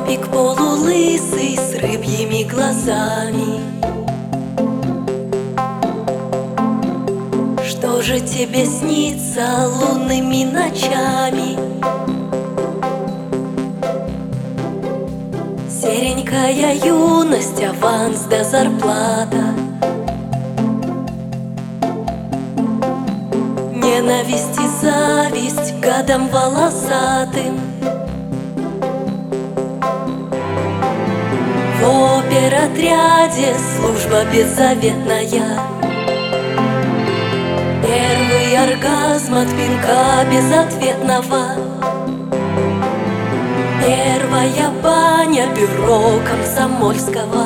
Попик полулысый с рыбьими глазами. Что же тебе снится лунными ночами? Серенькая юность, аванс да зарплата, ненависть и зависть гадам волосатым. В оперотряде служба беззаветная, первый оргазм от пинка безответного, первая баня бюро комсомольского,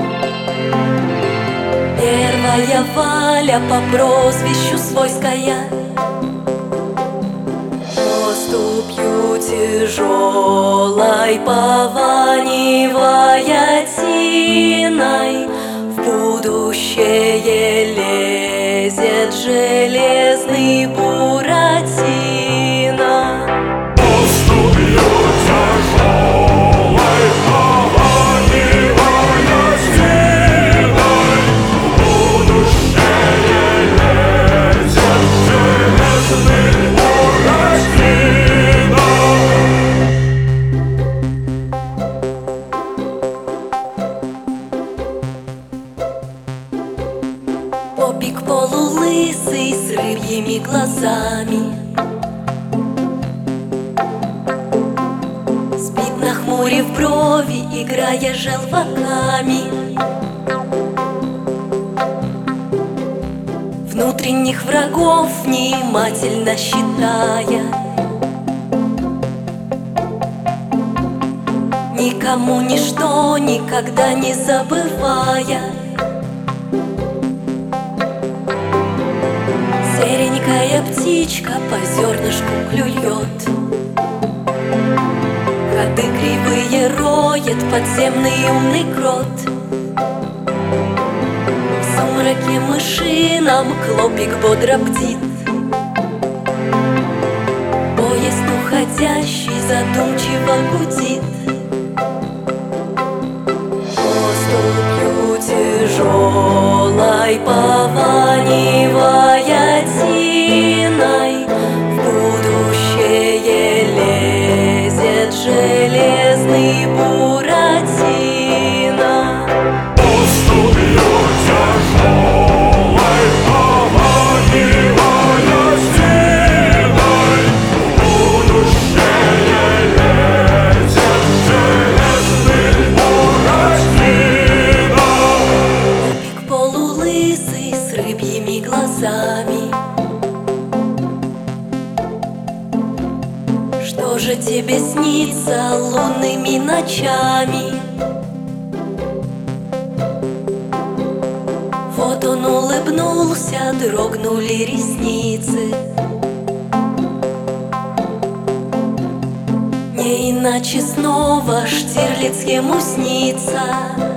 первая Валя по прозвищу Свойская. Поступью тяжелой пованивая тиной, в будущее лезет железный Буратино. Поступью тяжелой пованивая тиной, в будущее лезет железный Буратино. Попик полулысый с рыбьими глазами, спит нахмурив брови, играя желваками. Внутренних врагов внимательно считая, никому ничто никогда не забывая. Серенькая птичка по зернышку клюет, ходы кривые роет подземный умный крот. В сумраке мышином клопик бодро бдит, поезд уходящий задумчиво гудит. Поступью тяжелой пованивая тиной, в будущее лезет железный Буратино. Поступью тяжелой пованивая тиной, в будущее лезет железный Буратино. Попик полулысый с рыбьими глазами, что же тебе снится лунными ночами? Вот он улыбнулся, дрогнули ресницы, не иначе снова Штирлиц ему снится.